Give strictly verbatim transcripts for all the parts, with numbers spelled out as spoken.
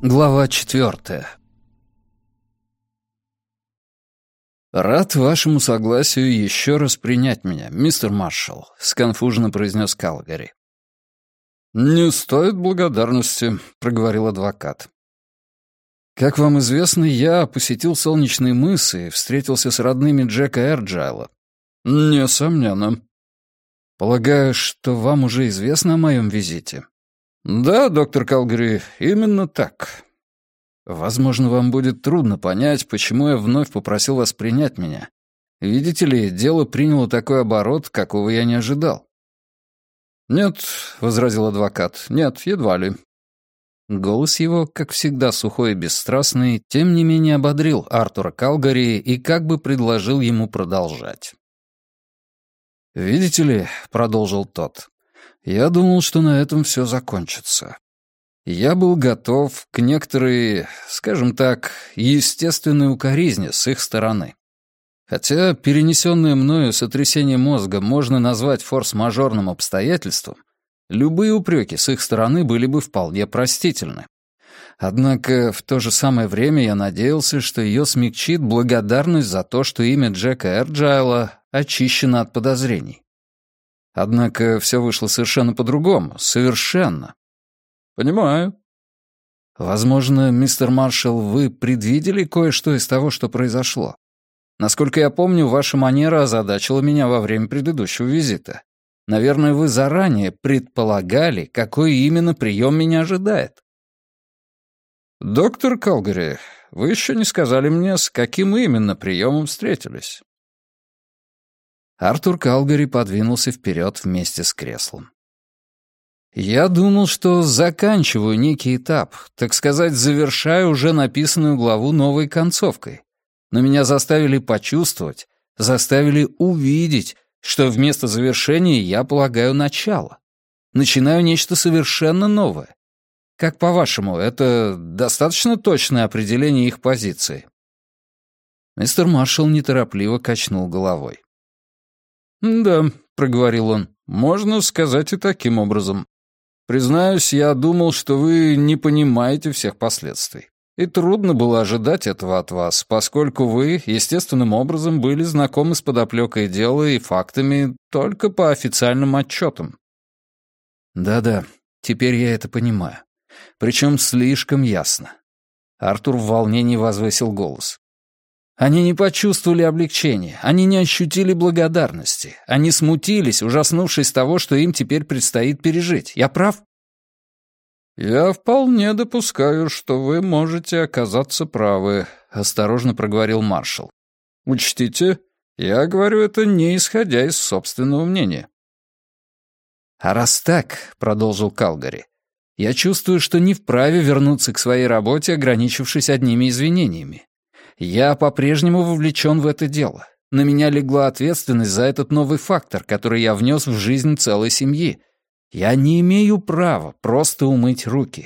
Глава четвертая. «Рад вашему согласию еще раз принять меня, мистер Маршалл», — сконфуженно произнес Калгари. «Не стоит благодарности», — проговорил адвокат. «Как вам известно, я посетил Солнечный мыс и встретился с родными Джека Эрджайла». «Несомненно». «Полагаю, что вам уже известно о моем визите?» «Да, доктор Калгари, именно так. Возможно, вам будет трудно понять, почему я вновь попросил вас принять меня. Видите ли, дело приняло такой оборот, какого я не ожидал». «Нет», — возразил адвокат, — «нет, едва ли». Голос его, как всегда сухой и бесстрастный, тем не менее ободрил Артура Калгари и как бы предложил ему продолжать. «Видите ли», — продолжил тот, — «я думал, что на этом все закончится. Я был готов к некоторой, скажем так, естественной укоризне с их стороны. Хотя перенесенное мною сотрясение мозга можно назвать форс-мажорным обстоятельством, любые упреки с их стороны были бы вполне простительны. Однако в то же самое время я надеялся, что ее смягчит благодарность за то, что имя Джека Эрджайла очищено от подозрений. Однако все вышло совершенно по-другому. Совершенно. Понимаю. Возможно, мистер Маршалл, вы предвидели кое-что из того, что произошло. Насколько я помню, ваша манера озадачила меня во время предыдущего визита. Наверное, вы заранее предполагали, какой именно прием меня ожидает. Доктор Калгари, вы еще не сказали мне, с каким именно приемом встретились. Артур Калгари подвинулся вперед вместе с креслом. «Я думал, что заканчиваю некий этап, так сказать, завершаю уже написанную главу новой концовкой. Но меня заставили почувствовать, заставили увидеть, что вместо завершения я полагаю начало. Начинаю нечто совершенно новое. Как по-вашему, это достаточно точное определение их позиции?» Мистер Маршалл неторопливо качнул головой. «Да», — проговорил он, — «можно сказать и таким образом. Признаюсь, я думал, что вы не понимаете всех последствий. И трудно было ожидать этого от вас, поскольку вы, естественным образом, были знакомы с подоплекой дела и фактами только по официальным отчетам». «Да-да, теперь я это понимаю. Причем слишком ясно». Артур в волнении возвысил голос. Они не почувствовали облегчения, они не ощутили благодарности, они смутились, ужаснувшись того, что им теперь предстоит пережить. Я прав? «Я вполне допускаю, что вы можете оказаться правы», — осторожно проговорил маршал. «Учтите, я говорю это не исходя из собственного мнения». «А раз так», — продолжил Калгари, — «я чувствую, что не вправе вернуться к своей работе, ограничившись одними извинениями. Я по-прежнему вовлечен в это дело. На меня легла ответственность за этот новый фактор, который я внес в жизнь целой семьи. Я не имею права просто умыть руки».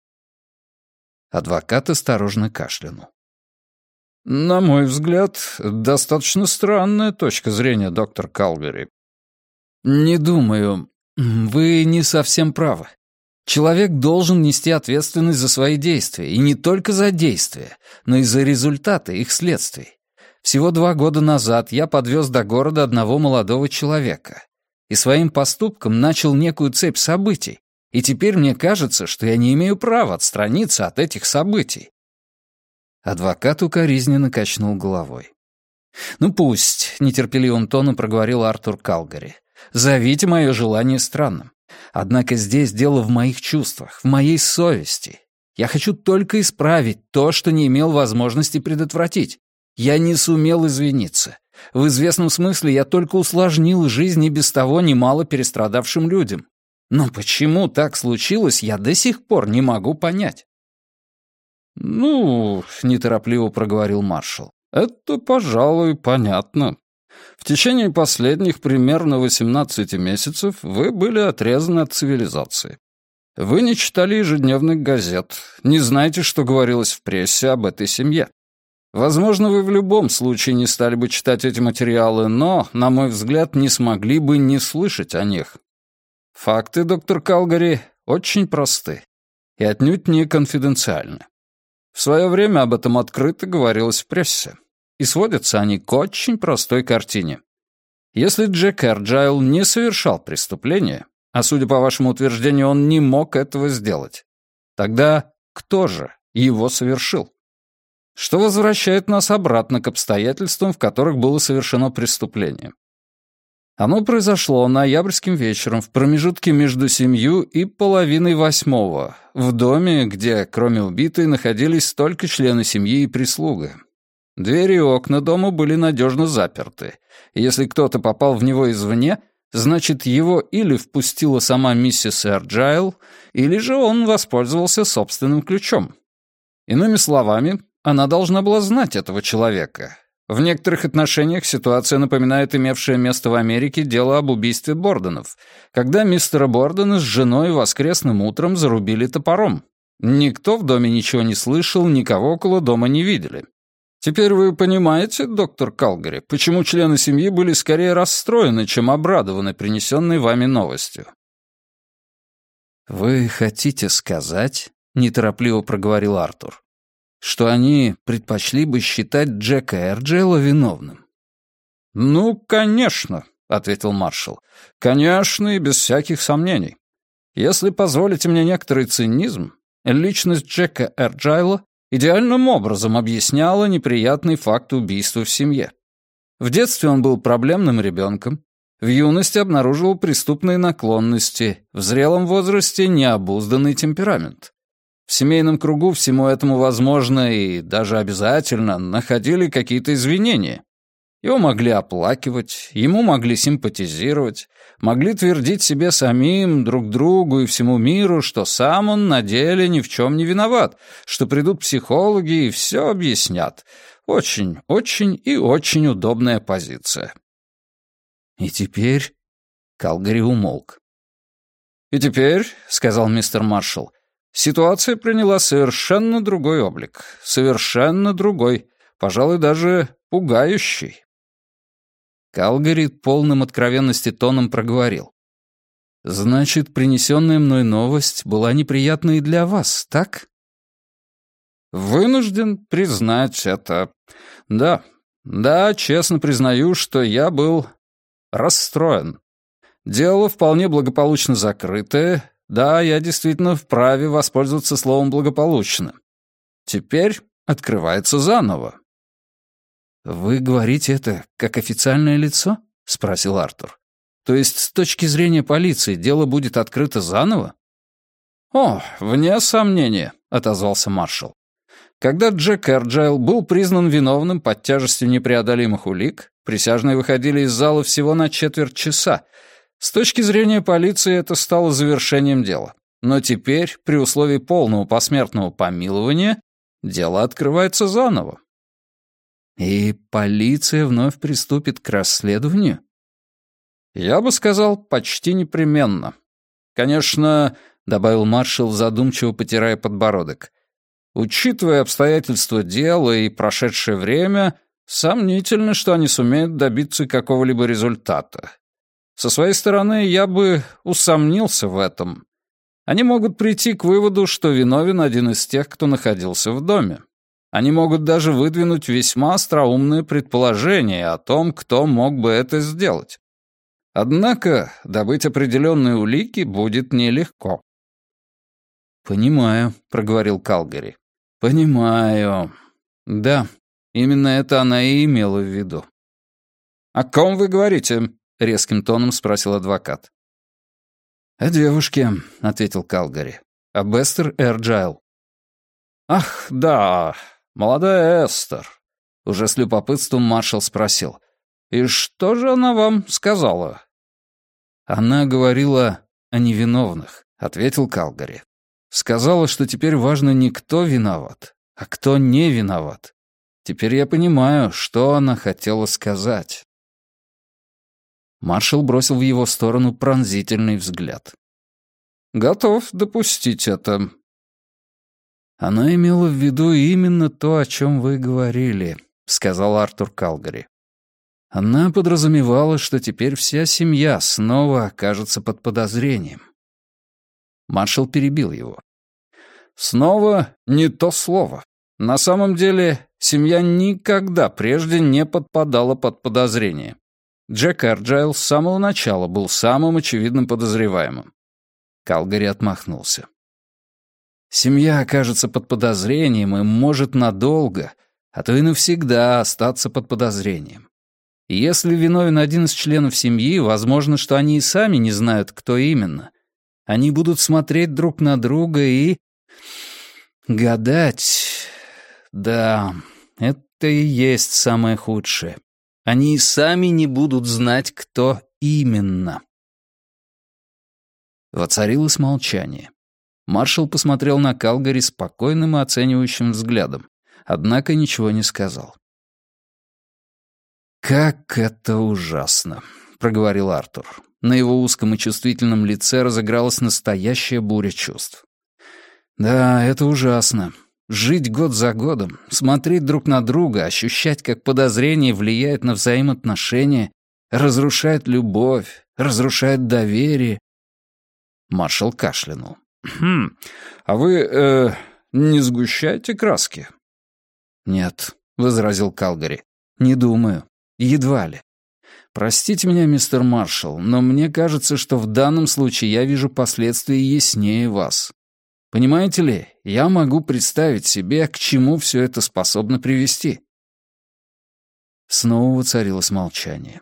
Адвокат осторожно кашлянул. «На мой взгляд, достаточно странная точка зрения, доктор Калгари». «Не думаю. Вы не совсем правы. Человек должен нести ответственность за свои действия, и не только за действия, но и за результаты их следствий. Всего два года назад я подвез до города одного молодого человека и своим поступком начал некую цепь событий, и теперь мне кажется, что я не имею права отстраниться от этих событий». Адвокат укоризненно качнул головой. «Ну пусть», — нетерпеливым тоном проговорил Артур Калгари, — «зовите мое желание странным. Однако здесь дело в моих чувствах, в моей совести. Я хочу только исправить то, что не имел возможности предотвратить. Я не сумел извиниться. В известном смысле я только усложнил жизнь и без того немало перестрадавшим людям. Но почему так случилось, я до сих пор не могу понять». «Ну, — неторопливо проговорил маршал, — это, пожалуй, понятно. В течение последних примерно восемнадцати месяцев вы были отрезаны от цивилизации. Вы не читали ежедневных газет, не знаете, что говорилось в прессе об этой семье. Возможно, вы в любом случае не стали бы читать эти материалы, но, на мой взгляд, не смогли бы не слышать о них. Факты, доктор Калгари, очень просты. И отнюдь не конфиденциальны. В свое время об этом открыто говорилось в прессе. И сводятся они к очень простой картине. Если Джек Эрджайл не совершал преступления, а судя по вашему утверждению, он не мог этого сделать, тогда кто же его совершил? Что возвращает нас обратно к обстоятельствам, в которых было совершено преступление. Оно произошло ноябрьским вечером в промежутке между семью и половиной восьмого, в доме, где, кроме убитой, находились только члены семьи и прислуга. Двери и окна дома были надежно заперты, и если кто-то попал в него извне, значит, его или впустила сама миссис Эрджайл, или же он воспользовался собственным ключом. Иными словами, она должна была знать этого человека. В некоторых отношениях ситуация напоминает имевшее место в Америке дело об убийстве Борденов, когда мистера Бордена с женой воскресным утром зарубили топором. Никто в доме ничего не слышал, никого около дома не видели. Теперь вы понимаете, доктор Калгари, почему члены семьи были скорее расстроены, чем обрадованы принесенной вами новостью? «Вы хотите сказать, — неторопливо проговорил Артур, — что они предпочли бы считать Джека Эрджайла виновным?» «Ну, конечно», — ответил маршал. «Конечно и без всяких сомнений. Если позволите мне некоторый цинизм, личность Джека Эрджайла идеальным образом объясняла неприятный факт убийства в семье. В детстве он был проблемным ребенком, в юности обнаруживал преступные наклонности, в зрелом возрасте необузданный темперамент. В семейном кругу всему этому, возможно, и даже обязательно находили какие-то извинения. Его могли оплакивать, ему могли симпатизировать, могли твердить себе самим, друг другу и всему миру, что сам он на деле ни в чем не виноват, что придут психологи и все объяснят. Очень, очень и очень удобная позиция. И теперь Калгари умолк. «И теперь, — сказал мистер Маршалл, — ситуация приняла совершенно другой облик, совершенно другой, пожалуй, даже пугающий». Калгари полным откровенности тоном проговорил. «Значит, принесенная мной новость была неприятна и для вас, так?» «Вынужден признать это. Да, да, честно признаю, что я был расстроен. Дело вполне благополучно закрытое. Да, я действительно вправе воспользоваться словом «благополучно». Теперь открывается заново». «Вы говорите это как официальное лицо?» — спросил Артур. «То есть с точки зрения полиции дело будет открыто заново?» «О, вне сомнения», — отозвался маршал. «Когда Джек Эрджайл был признан виновным под тяжестью непреодолимых улик, присяжные выходили из зала всего на четверть часа. С точки зрения полиции это стало завершением дела. Но теперь, при условии полного посмертного помилования, дело открывается заново». «И полиция вновь приступит к расследованию?» «Я бы сказал, почти непременно. Конечно, — добавил маршал, задумчиво потирая подбородок, — учитывая обстоятельства дела и прошедшее время, сомнительно, что они сумеют добиться какого-либо результата. Со своей стороны, я бы усомнился в этом. Они могут прийти к выводу, что виновен один из тех, кто находился в доме. Они могут даже выдвинуть весьма остроумные предположения о том, кто мог бы это сделать. Однако добыть определенные улики будет нелегко». «Понимаю», — проговорил Калгари. «Понимаю. Да, именно это она и имела в виду». «О ком вы говорите?» — резким тоном спросил адвокат. «О девушке», — ответил Калгари. «Об Эстер Эрджайл». «Ах, да, молодая Эстер», — уже с любопытством маршал спросил. «И что же она вам сказала?» «Она говорила о невиновных», — ответил Калгари. «Сказала, что теперь важно не кто виноват, а кто не виноват. Теперь я понимаю, что она хотела сказать». Маршал бросил в его сторону пронзительный взгляд. «Готов допустить это». «Она имела в виду именно то, о чем вы говорили», — сказал Артур Калгари. «Она подразумевала, что теперь вся семья снова окажется под подозрением». Маршал перебил его. Снова не то слово. На самом деле, семья никогда прежде не подпадала под подозрение. Джек Эрджайл с самого начала был самым очевидным подозреваемым. Калгари отмахнулся. Семья окажется под подозрением и может надолго, а то и навсегда остаться под подозрением. И если виновен один из членов семьи, возможно, что они и сами не знают, кто именно. Они будут смотреть друг на друга и... гадать. Да, это и есть самое худшее. Они и сами не будут знать, кто именно. Воцарилось молчание. Маршал посмотрел на Калгари спокойным и оценивающим взглядом, однако ничего не сказал. «Как это ужасно!» — проговорил Артур. На его узком и чувствительном лице разыгралась настоящая буря чувств. «Да, это ужасно. Жить год за годом, смотреть друг на друга, ощущать, как подозрение влияет на взаимоотношения, разрушает любовь, разрушает доверие». Маршал кашлянул. «Хм, а вы, э, не сгущаете краски?» «Нет», — возразил Калгари, — «не думаю. Едва ли. Простите меня, мистер Маршал, но мне кажется, что в данном случае я вижу последствия яснее вас. Понимаете ли, я могу представить себе, к чему все это способно привести». Снова воцарилось молчание.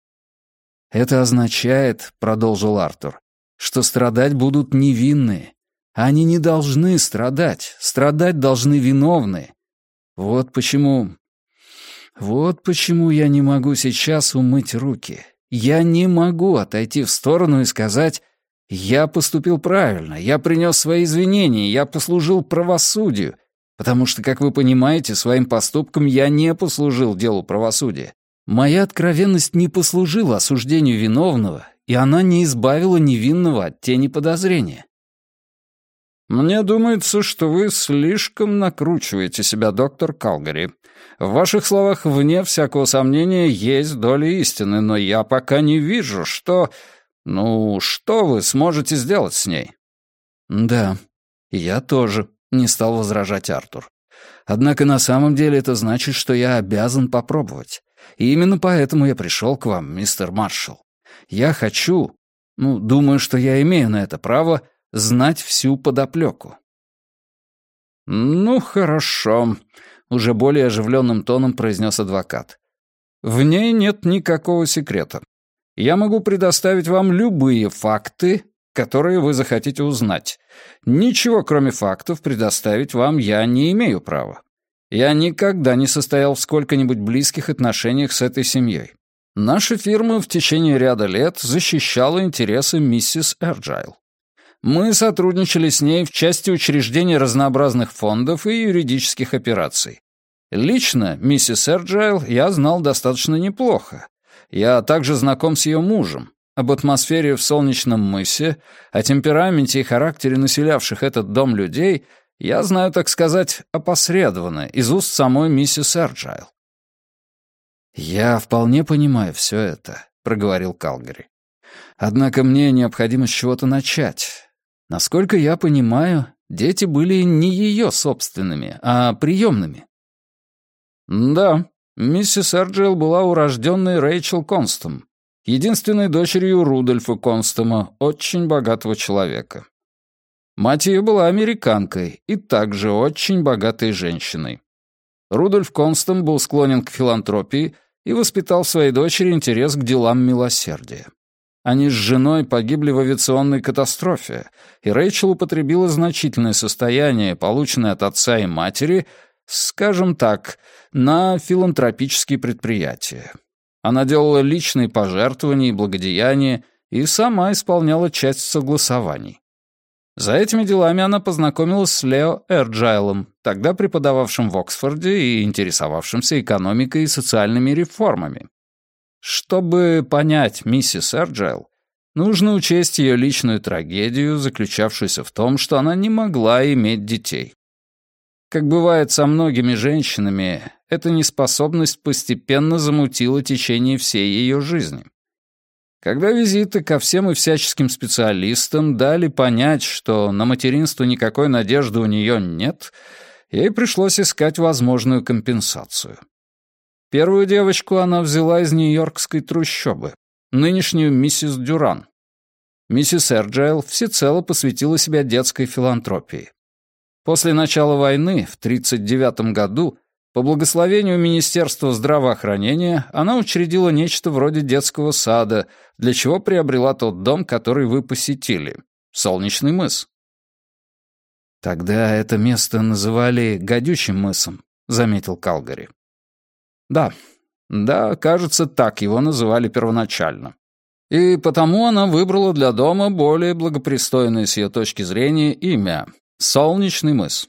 «Это означает, — продолжил Артур, — что страдать будут невинные. Они не должны страдать. Страдать должны виновные. Вот почему... Вот почему я не могу сейчас умыть руки. Я не могу отойти в сторону и сказать: «Я поступил правильно, я принес свои извинения, я послужил правосудию», потому что, как вы понимаете, своим поступком я не послужил делу правосудия. Моя откровенность не послужила осуждению виновного, и она не избавила невинного от тени подозрения. «Мне думается, что вы слишком накручиваете себя, доктор Калгари. В ваших словах, вне всякого сомнения, есть доля истины, но я пока не вижу, что... Ну, что вы сможете сделать с ней?» «Да, я тоже», — не стал возражать Артур. «Однако на самом деле это значит, что я обязан попробовать. И именно поэтому я пришел к вам, мистер Маршал. Я хочу, ну, думаю, что я имею на это право, знать всю подоплеку». «Ну, хорошо», — уже более оживленным тоном произнес адвокат. «В ней нет никакого секрета. Я могу предоставить вам любые факты, которые вы захотите узнать. Ничего, кроме фактов, предоставить вам я не имею права. Я никогда не состоял в сколько-нибудь близких отношениях с этой семьей. Наша фирма в течение ряда лет защищала интересы миссис Эрджайл. Мы сотрудничали с ней в части учреждения разнообразных фондов и юридических операций. Лично миссис Эрджайл я знал достаточно неплохо. Я также знаком с ее мужем. Об атмосфере в Солнечном мысе, о темпераменте и характере населявших этот дом людей я знаю, так сказать, опосредованно, из уст самой миссис Эрджайл. «Я вполне понимаю все это», — проговорил Калгари. «Однако мне необходимо с чего-то начать. Насколько я понимаю, дети были не ее собственными, а приемными». «Да, миссис Эрджайл была урожденной Рэйчел Констом, единственной дочерью Рудольфа Констома, очень богатого человека. Мать ее была американкой и также очень богатой женщиной. Рудольф Констом был склонен к филантропии и воспитал в своей дочери интерес к делам милосердия. Они с женой погибли в авиационной катастрофе, и Рэйчел употребила значительное состояние, полученное от отца и матери, скажем так, на филантропические предприятия. Она делала личные пожертвования и благодеяния и сама исполняла часть согласований. За этими делами она познакомилась с Лео Эрджайлом, тогда преподававшим в Оксфорде и интересовавшимся экономикой и социальными реформами. Чтобы понять миссис Эрджайл, нужно учесть ее личную трагедию, заключавшуюся в том, что она не могла иметь детей. Как бывает со многими женщинами, эта неспособность постепенно замутила течение всей ее жизни. Когда визиты ко всем и всяческим специалистам дали понять, что на материнство никакой надежды у нее нет, ей пришлось искать возможную компенсацию. Первую девочку она взяла из нью-йоркской трущобы, нынешнюю миссис Дюран. Миссис Эрджайл всецело посвятила себя детской филантропии. После начала войны, в тридцать девятом году, по благословению Министерства здравоохранения, она учредила нечто вроде детского сада, для чего приобрела тот дом, который вы посетили — Солнечный мыс. «Тогда это место называли Гадючим мысом», — заметил Калгари. «Да, да, кажется, так его называли первоначально. И потому она выбрала для дома более благопристойное с ее точки зрения имя — Солнечный мыс.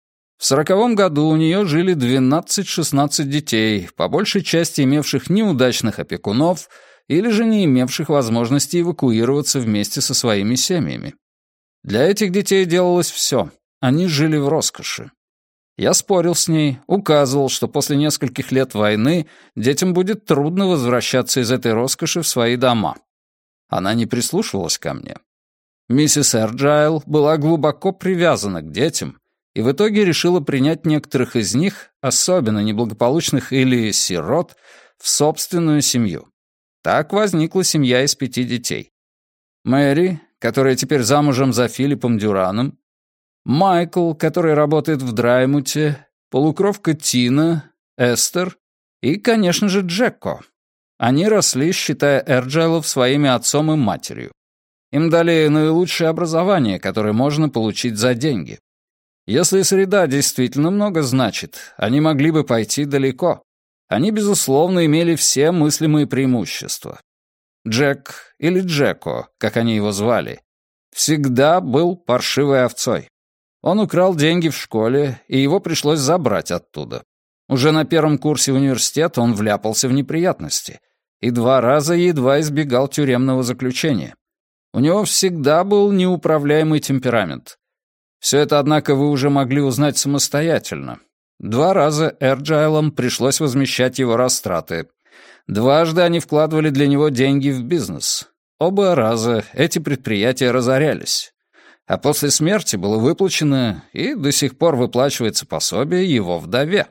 В сороковом году у нее жили двенадцать-шестнадцать детей, по большей части имевших неудачных опекунов или же не имевших возможности эвакуироваться вместе со своими семьями. Для этих детей делалось все. Они жили в роскоши. Я спорил с ней, указывал, что после нескольких лет войны детям будет трудно возвращаться из этой роскоши в свои дома. Она не прислушивалась ко мне. Миссис Эрджайл была глубоко привязана к детям и в итоге решила принять некоторых из них, особенно неблагополучных или сирот, в собственную семью. Так возникла семья из пяти детей. Мэри, которая теперь замужем за Филиппом Дюраном, Майкл, который работает в Драймуте, полукровка Тина, Эстер и, конечно же, Джекко. Они росли, считая Эрджайлов своими отцом и матерью. Им дали наилучшее образование, которое можно получить за деньги. Если среда действительно много значит, они могли бы пойти далеко. Они, безусловно, имели все мыслимые преимущества. Джек, или Джеко, как они его звали, всегда был паршивой овцой. Он украл деньги в школе, и его пришлось забрать оттуда. Уже на первом курсе университета он вляпался в неприятности и два раза едва избегал тюремного заключения. У него всегда был неуправляемый темперамент. Все это, однако, вы уже могли узнать самостоятельно. Два раза Эрджайлам пришлось возмещать его растраты. Дважды они вкладывали для него деньги в бизнес. Оба раза эти предприятия разорялись. А после смерти было выплачено и до сих пор выплачивается пособие его вдове.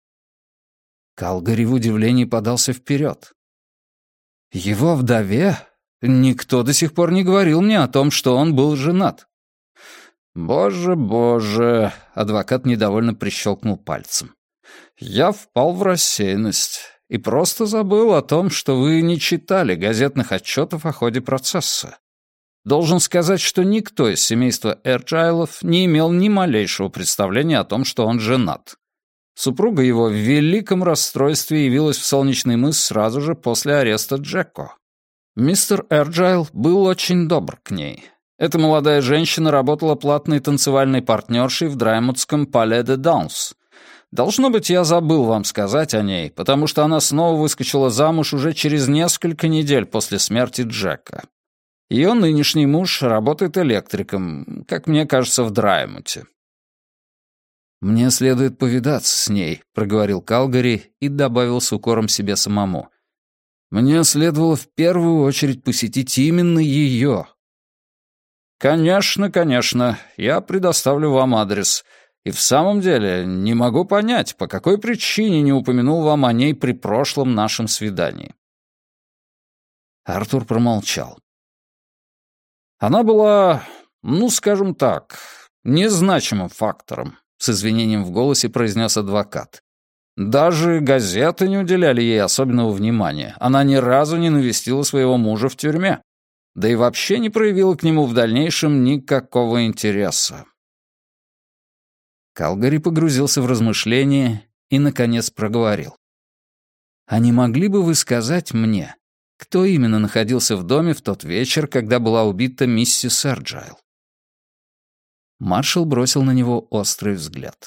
Калгари в удивлении подался вперед. Его вдове? Никто до сих пор не говорил мне о том, что он был женат. «Боже, боже!» — адвокат недовольно прищелкнул пальцем. «Я впал в рассеянность и просто забыл о том, что вы не читали газетных отчетов о ходе процесса. Должен сказать, что никто из семейства Эрджайлов не имел ни малейшего представления о том, что он женат. Супруга его в великом расстройстве явилась в Солнечный мыс сразу же после ареста Джеко. Мистер Эрджайл был очень добр к ней. Эта молодая женщина работала платной танцевальной партнершей в драймутском Palais de Danse. Должно быть, я забыл вам сказать о ней, потому что она снова выскочила замуж уже через несколько недель после смерти Джека. Ее нынешний муж работает электриком, как мне кажется, в Драймуте. «Мне следует повидаться с ней», — проговорил Калгари и добавил с укором себе самому. «Мне следовало в первую очередь посетить именно ее». «Конечно, конечно, я предоставлю вам адрес. И в самом деле не могу понять, по какой причине не упомянул вам о ней при прошлом нашем свидании». Артур промолчал. «Она была, ну, скажем так, незначимым фактором», — с извинением в голосе произнес адвокат. «Даже газеты не уделяли ей особенного внимания. Она ни разу не навестила своего мужа в тюрьме. Да и вообще не проявила к нему в дальнейшем никакого интереса». Калгари погрузился в размышления и, наконец, проговорил. «А не могли бы вы сказать мне, кто именно находился в доме в тот вечер, когда была убита миссис Эрджайл?» Маршал бросил на него острый взгляд.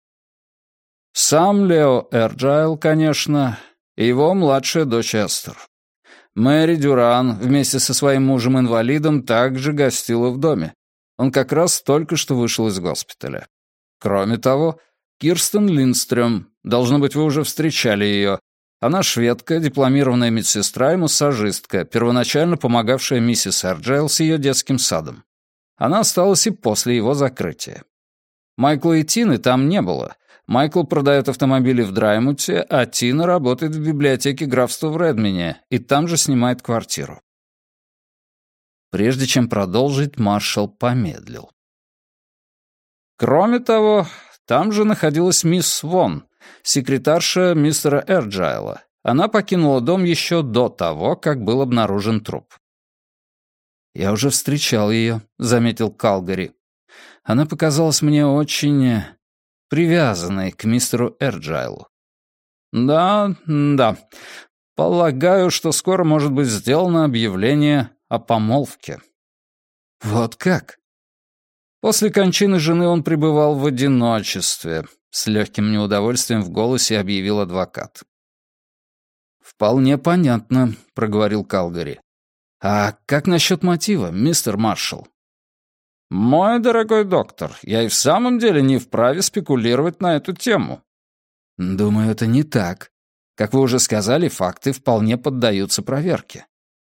«Сам Лео Эрджайл, конечно, и его младшая дочь Эстер. Мэри Дюран вместе со своим мужем-инвалидом также гостила в доме. Он как раз только что вышел из госпиталя. Кроме того, Кирстен Линдстрём, должно быть, вы уже встречали ее, Она шведка, дипломированная медсестра и массажистка, первоначально помогавшая миссис Эрджайл с ее детским садом. Она осталась и после его закрытия. Майкла и Тины там не было. Майкл продает автомобили в Драймуте, а Тина работает в библиотеке графства в Редмине и там же снимает квартиру. Прежде чем продолжить, маршал помедлил. Кроме того, там же находилась мисс Вон, секретарша мистера Эрджайла. Она покинула дом еще до того, как был обнаружен труп. «Я уже встречал ее», — заметил Калгари. «Она показалась мне очень привязанной к мистеру Эрджайлу». «Да, да. Полагаю, что скоро может быть сделано объявление о помолвке». «Вот как?» После кончины жены он пребывал в одиночестве, с легким неудовольствием в голосе объявил адвокат. «Вполне понятно», — проговорил Калгари. «А как насчет мотива, мистер маршал?» «Мой дорогой доктор, я и в самом деле не вправе спекулировать на эту тему». «Думаю, это не так. Как вы уже сказали, факты вполне поддаются проверке».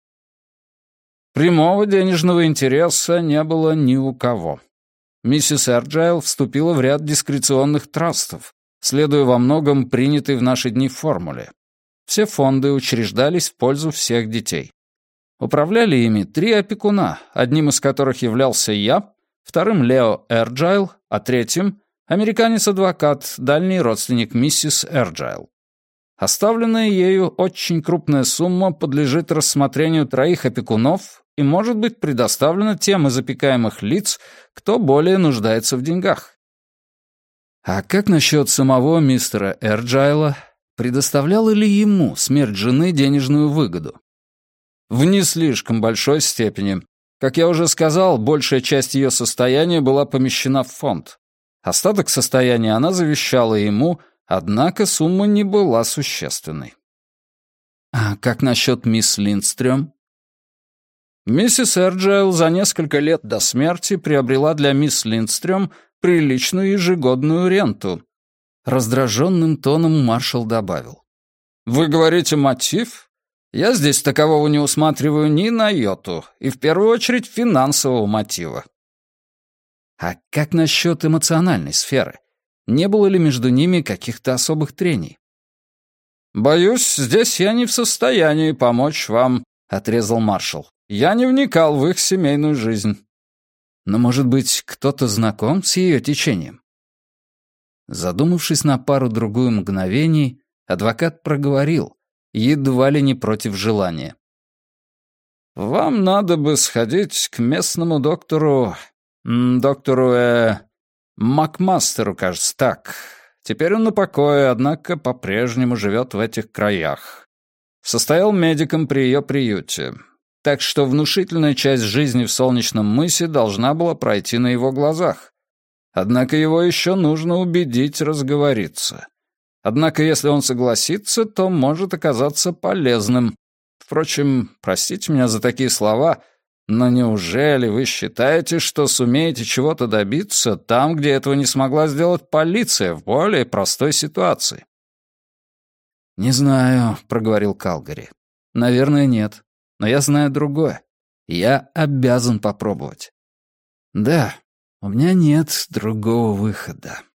Прямого денежного интереса не было ни у кого. Миссис Эрджайл вступила в ряд дискреционных трастов, следуя во многом принятой в наши дни формуле. Все фонды учреждались в пользу всех детей. Управляли ими три опекуна, одним из которых являлся я, вторым Лео Эрджайл, а третьим — американец-адвокат, дальний родственник миссис Эрджайл. Оставленная ею очень крупная сумма подлежит рассмотрению троих опекунов и может быть предоставлена тем из опекаемых лиц, кто более нуждается в деньгах. А как насчет самого мистера Эрджайла? Предоставляла ли ему смерть жены денежную выгоду? В не слишком большой степени. Как я уже сказал, большая часть ее состояния была помещена в фонд. Остаток состояния она завещала ему, однако сумма не была существенной. А как насчет мисс Линдстрём? Миссис Эрджайл за несколько лет до смерти приобрела для мисс Линдстрём приличную ежегодную ренту. Раздраженным тоном маршал добавил. «Вы говорите мотив? Я здесь такового не усматриваю ни на йоту, и в первую очередь финансового мотива». А как насчет эмоциональной сферы? Не было ли между ними каких-то особых трений? «Боюсь, здесь я не в состоянии помочь вам», — отрезал маршал. «Я не вникал в их семейную жизнь». «Но, может быть, кто-то знаком с ее течением?» Задумавшись на пару-другую мгновений, адвокат проговорил, едва ли не против желания. «Вам надо бы сходить к местному доктору... доктору, э... Макмастеру, кажется, так. Теперь он на покое, однако по-прежнему живет в этих краях. Состоял медиком при ее приюте. Так что внушительная часть жизни в Солнечном мысе должна была пройти на его глазах. Однако его еще нужно убедить разговориться. Однако если он согласится, то может оказаться полезным. Впрочем, простите меня за такие слова, но неужели вы считаете, что сумеете чего-то добиться там, где этого не смогла сделать полиция в более простой ситуации? «Не знаю», — проговорил Калгари. «Наверное, нет. Но я знаю другое. Я обязан попробовать. Да, у меня нет другого выхода».